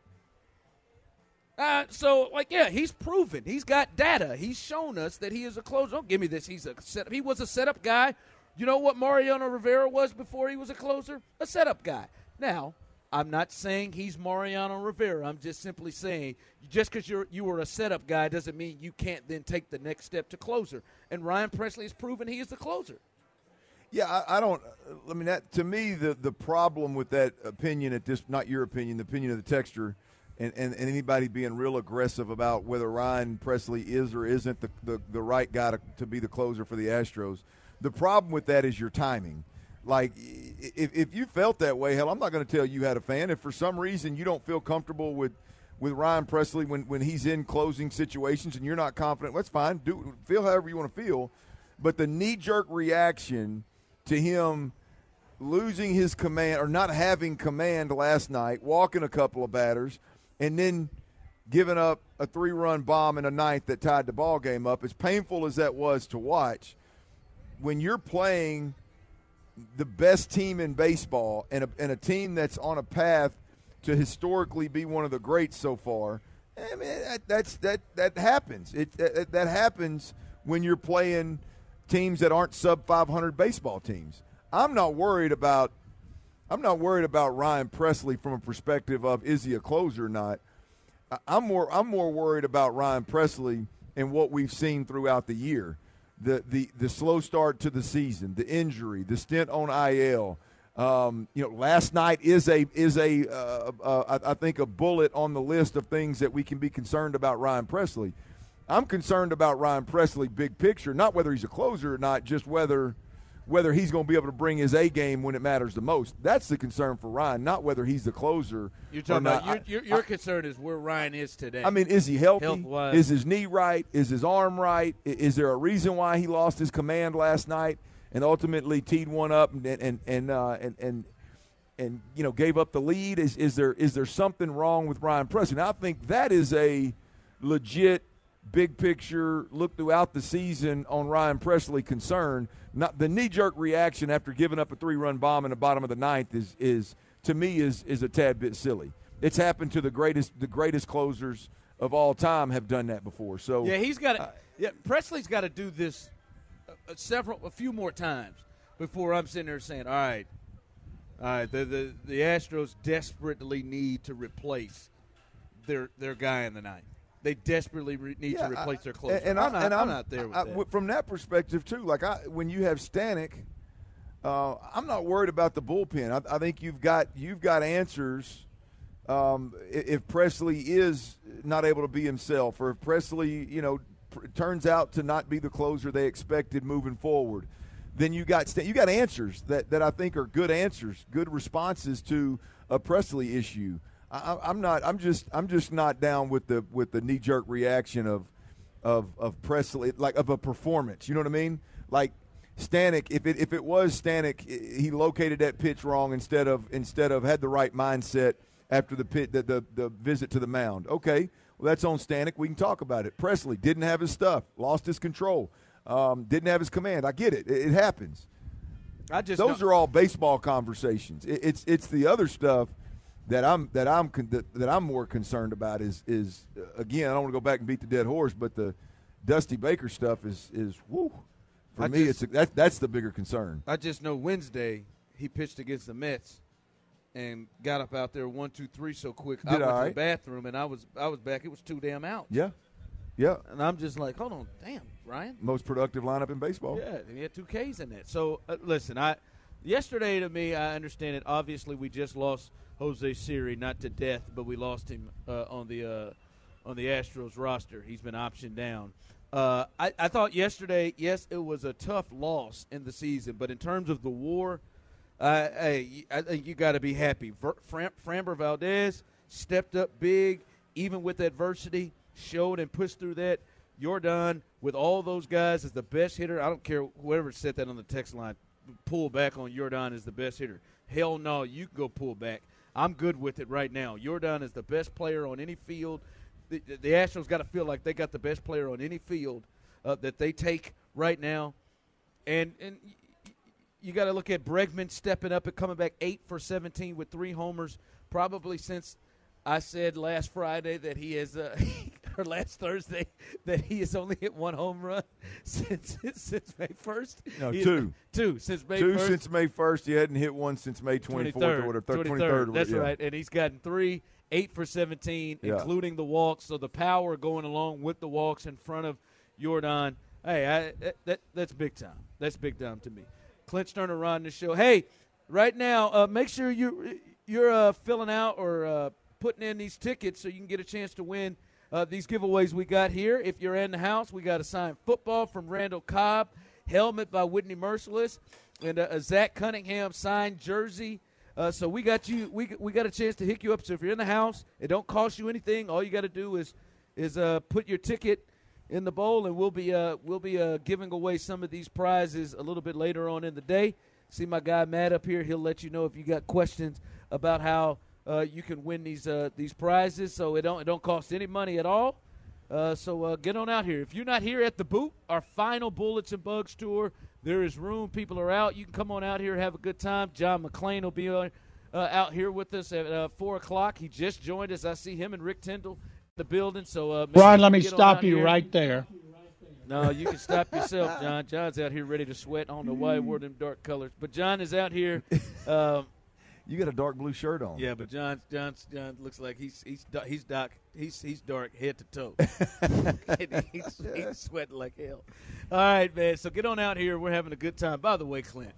Uh, so, like, yeah, he's proven. He's got data. He's shown us that he is a closer. Don't give me this. He's a setup. He was a setup guy. You know what Mariano Rivera was before he was a closer? A setup guy. Now, I'm not saying he's Mariano Rivera. I'm just simply saying just because you're you were a setup guy doesn't mean you can't then take the next step to closer. And Ryan Presley has proven he is the closer. Yeah, I, I don't. I mean, that to me, the the problem with that opinion at this, not your opinion, the opinion of the texter, and, and, and anybody being real aggressive about whether Ryan Presley is or isn't the the, the right guy to, to be the closer for the Astros. The problem with that is your timing. Like, if if you felt that way, hell, I'm not going to tell you how to fan. If for some reason you don't feel comfortable with, with Ryan Presley when, when he's in closing situations and you're not confident, that's fine. Do feel however you want to feel. But the knee-jerk reaction to him losing his command or not having command last night, walking a couple of batters, and then giving up a three-run bomb in a ninth that tied the ball game up, as painful as that was to watch, when you're playing the best team in baseball and a, and a team that's on a path to historically be one of the greats so far, I mean, that, that's, that, that happens. It, that, that happens when you're playing – teams that aren't sub five hundred baseball teams. I'm not worried about I'm not worried about Ryan Presley from a perspective of is he a closer or not. I'm more I'm more worried about Ryan Presley and what we've seen throughout the year. The the the slow start to the season, the injury, the stint on I L. Um, you know, last night is a is a uh, uh, I, I think a bullet on the list of things that we can be concerned about Ryan Presley. I'm concerned about Ryan Presley big picture, not whether he's a closer or not, just whether whether he's going to be able to bring his A game when it matters the most. That's the concern for Ryan, not whether he's the closer. You're talking or about not. your, your, your concern is where Ryan is today. I mean, is he healthy? Health-wise. Is his knee right? Is his arm right? Is there a reason why he lost his command last night and ultimately teed one up and and and uh, and, and and you know gave up the lead? Is is there is there something wrong with Ryan Presley? Now, I think that is a legit big picture look throughout the season on Ryan Presley concern. Not the knee-jerk reaction after giving up a three-run bomb in the bottom of the ninth is is to me is is a tad bit silly. It's happened to the greatest the greatest closers of all time have done that before. So yeah, he's got to. Uh, yeah, Presley's got to do this a, a several, a few more times before I'm sitting there saying, all right, all right, the the, the Astros desperately need to replace their their guy in the ninth. They desperately re- need yeah, to replace I, their closer. And, I'm, I'm, not, and I'm, I'm not there with I, that. From that perspective, too, like I, when you have Stanek, uh, I'm not worried about the bullpen. I, I think you've got you've got answers. Um, if Presley is not able to be himself, or if Presley, you know, pr- turns out to not be the closer they expected moving forward, then you got you got answers that, that I think are good answers, good responses to a Presley issue. I, I'm not. I'm just. I'm just not down with the with the knee jerk reaction of of of Presley, like of a performance. You know what I mean? Like Stanek. If it if it was Stanek, he located that pitch wrong instead of instead of had the right mindset after the pit the the, the visit to the mound. Okay, well that's on Stanek. We can talk about it. Presley didn't have his stuff, lost his control. Um, didn't have his command. I get it. It, it happens. I just Those are all baseball conversations. It, it's it's the other stuff that I'm that I'm con- that, that I'm more concerned about is is uh, again I don't want to go back and beat the dead horse, but the Dusty Baker stuff is is woo. For I me, just, it's a, that, that's the bigger concern. I just know Wednesday he pitched against the Mets and got up out there one two three so quick. Did I went I? to the bathroom and I was I was back. It was too damn out. Yeah, yeah. And I'm just like, hold on, damn, Ryan. Most productive lineup in baseball. Yeah, he had two Ks in that. So uh, listen, I yesterday to me, I understand it. Obviously, we just lost Jose Siri, not to death, but we lost him uh, on the uh, on the Astros roster. He's been optioned down. Uh, I, I thought yesterday, yes, it was a tough loss in the season, but in terms of the WAR, uh, hey, I think you got to be happy. Ver, Fram, Framber Valdez stepped up big, even with adversity, showed and pushed through that. Yordan, with all those guys, is the best hitter. I don't care whoever said that on the text line. Pull back on Yordan as the best hitter. Hell no, you can go pull back. I'm good with it right now. Yordan is the best player on any field. The, the Astros got to feel like they got the best player on any field uh, that they take right now. And and y- you got to look at Bregman stepping up and coming back eight for seventeen with three homers, probably since I said last Friday that he has uh, – or last Thursday that he has only hit one home run since since May first. No, He- two. Two since May Two first. since May first. He hadn't hit one since May twenty-fourth or whatever. twenty-third. twenty-third. That's yeah. right. And he's gotten three, eight for seventeen, Yeah. including the walks. So the power going along with the walks in front of Yordan. Hey, I, that, that that's big time. That's big time to me. Clint Sterner riding the show. Hey, right now, uh, make sure you you're uh, filling out or uh, putting in these tickets so you can get a chance to win uh, these giveaways we got here. If you're in the house, we got a signed football from Randall Cobb, helmet by Whitney Merciless, and a, a Zach Cunningham signed jersey. Uh, so we got you. We we got a chance to hook you up. So if you're in the house, it don't cost you anything. All you got to do is is uh, put your ticket in the bowl, and we'll be uh, we'll be uh, giving away some of these prizes a little bit later on in the day. See my guy Matt up here. He'll let you know if you got questions about how uh, you can win these uh, these prizes. So it don't it don't cost any money at all. Uh, so uh, get on out here. If you're not here at the Boot, our final Bullets and Bugs tour, there is room. People are out. You can come on out here and have a good time. John McClain will be uh, uh, out here with us at uh, four o'clock. He just joined us. I see him and Rick Tyndall in the building. So, uh, Brian, let me get on stop out you here. right there. No, you can stop yourself, John. John's out here ready to sweat. I don't know why he wore them dark colors. But John is out here. Um, You got a dark blue shirt on. yeah, but John, John, John looks like he's he's da- he's dark. He's he's dark head to toe. he's, he's sweating like hell. All right, man. So get on out here. We're having a good time. By the way, Clint,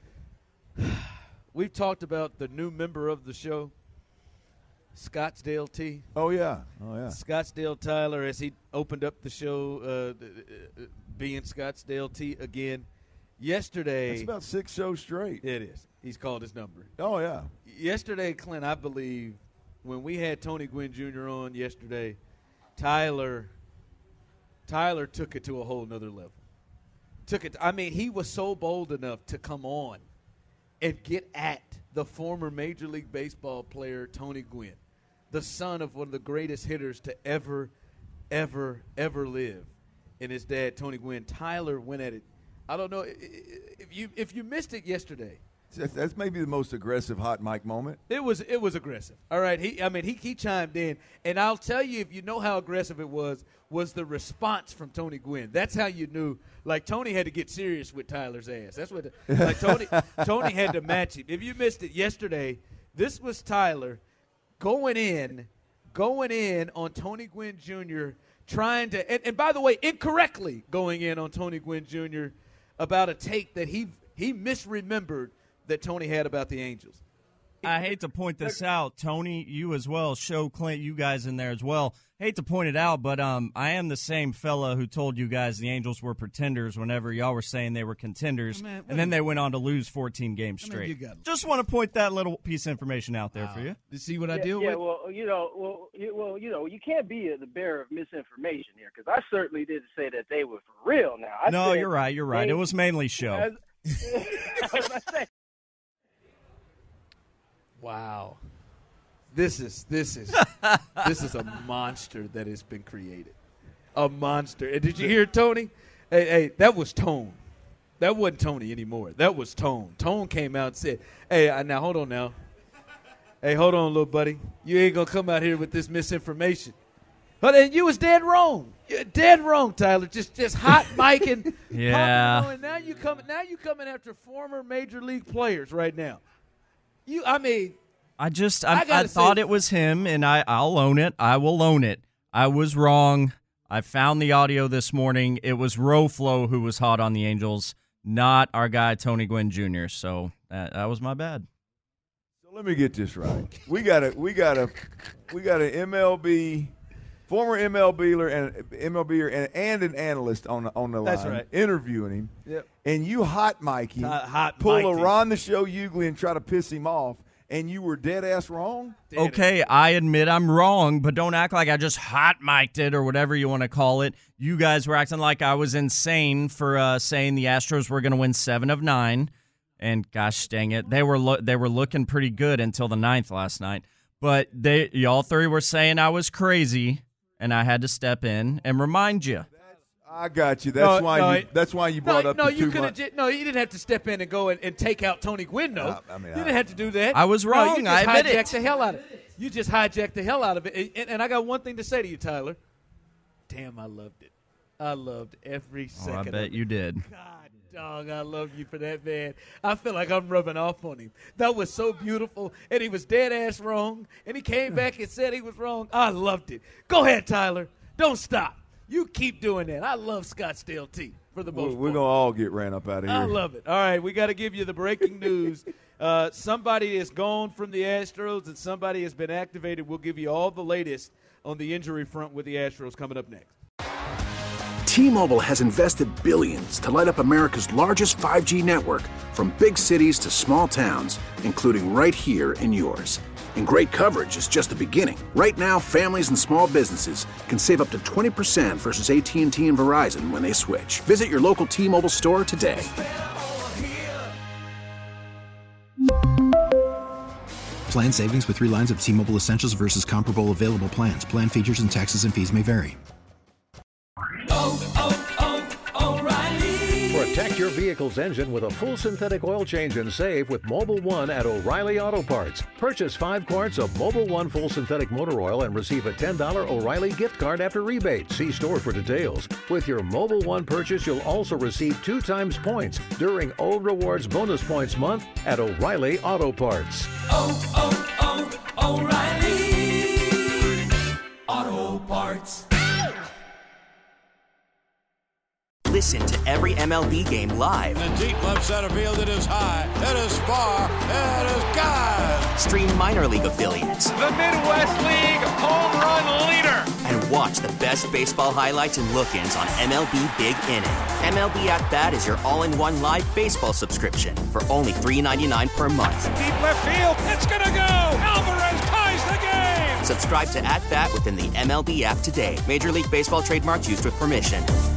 we've talked about the new member of the show, Scottsdale T. Oh yeah, oh yeah. Scottsdale Tyler, as he opened up the show, uh, uh, being Scottsdale T again. Yesterday, That's about six shows straight. it is. He's called his number. Oh yeah. Yesterday, Clint, I believe, when we had Tony Gwynn Junior on yesterday, Tyler, Tyler took it to a whole nother level. Took it. I mean, he was so bold enough to come on and get at the former Major League Baseball player Tony Gwynn, the son of one of the greatest hitters to ever, ever, ever live, and his dad, Tony Gwynn. Tyler went at it. I don't know if you if you missed it yesterday. That's, that's maybe the most aggressive hot mic moment. It was it was aggressive. All right, he I mean he he chimed in, and I'll tell you, if you know how aggressive it was, was the response from Tony Gwynn. That's how you knew. Like Tony had to get serious with Tyler's ass. That's what. The, like Tony Tony had to match him. If you missed it yesterday, this was Tyler going in, going in on Tony Gwynn Junior Trying to, and, and by the way, incorrectly going in on Tony Gwynn Junior about a take that he he misremembered that Tony had about the Angels. I hate to point this out, Tony, you as well, show Clint, you guys in there as well. hate to point it out, but um, I am the same fella who told you guys the Angels were pretenders whenever y'all were saying they were contenders, Man, and then they went on to lose fourteen games I mean, straight. you got- Just want to point that little piece of information out there Wow. for you. You see what I yeah, deal yeah, with? well, you know, well, you, well, you know, you can't be the bearer of misinformation here, because I certainly didn't say that they were for real. Now, I no, said you're right. You're right. they- It was mainly show. As, as I say, Wow. This is this is this is a monster that has been created. A monster. And did you hear Tony? Hey, hey, that was Tone. That wasn't Tony anymore. That was Tone. Tone came out and said, "Hey, uh, now hold on now. Hey, hold on, little buddy. You ain't gonna come out here with this misinformation." But and you was dead wrong. You're dead wrong, Tyler. Just just hot micing. Yeah. popping on, and now you coming now you coming after former major league players right now. You, I mean. I just, I I, I, gotta thought say- it was him, and I, I'll own it. I will own it. I was wrong. I found the audio this morning. It was Roflo who was hot on the Angels, not our guy Tony Gwynn Junior So that, that was my bad. So let me get this right. We got a we got a we got an M L B former M L B'er and M L B'er and, and an analyst on the on the line That's right. interviewing him. Yep. And you hot mic him, Hot- hot pull mic'd a him. Ron the Show Ugley and try to piss him off, and you were dead ass wrong. Okay, I admit I'm wrong, but don't act like I just hot mic'd it or whatever you want to call it. You guys were acting like I was insane for uh, saying the Astros were going to win seven of nine, and gosh dang it, they were lo- they were looking pretty good until the ninth last night. But they y'all three were saying I was crazy, and I had to step in and remind you. I got you. That's No, why no, you. it- That's why you brought no, up no, the you two could have. months. J- no, you didn't have to step in and go and, and take out Tony Gwynn. No, Uh, I mean, you I- didn't have to do that. I was No, wrong. you just I admit hijacked it. the hell out of it. You just hijacked the hell out of it. And, and I got one thing to say to you, Tyler. Damn, I loved it. I loved every Oh, second. I bet of you it. did. God, dog, I love you for that, man. I feel like I'm rubbing off on him. That was so beautiful, and he was dead ass wrong, and he came back and said he was wrong. I loved it. Go ahead, Tyler. Don't stop. You keep doing that. I love Scottsdale T for the We're, most we're part. gonna all get ran up out of here. I love it. All right, we got to give you the breaking news. Uh, somebody is gone from the Astros, and somebody has been activated. We'll give you all the latest on the injury front with the Astros coming up next. T-Mobile has invested billions to light up America's largest five G network, from big cities to small towns, including right here in yours. And great coverage is just the beginning. Right now, families and small businesses can save up to twenty percent versus A T and T and Verizon when they switch. Visit your local T-Mobile store today. Plan savings with three lines of T-Mobile Essentials versus comparable available plans. Plan features and taxes and fees may vary. Protect your vehicle's engine with a full synthetic oil change and save with Mobile One at O'Reilly Auto Parts. Purchase five quarts of Mobile One full synthetic motor oil and receive a ten dollars O'Reilly gift card after rebate. See store for details. With your Mobile One purchase, you'll also receive two times points during O Rewards Bonus Points Month at O'Reilly Auto Parts. Oh, oh, oh, O'Reilly Auto Parts. Listen to every M L B game live. In the deep left center field, it is high, it is far, it is gone. Stream minor league affiliates. The Midwest League home run leader. And watch the best baseball highlights and look-ins on M L B Big Inning. M L B At Bat is your all-in-one live baseball subscription for only three dollars and ninety-nine cents per month. Deep left field, it's gonna go. Alvarez ties the game. Subscribe to At Bat within the M L B app today. Major League Baseball trademarks used with permission.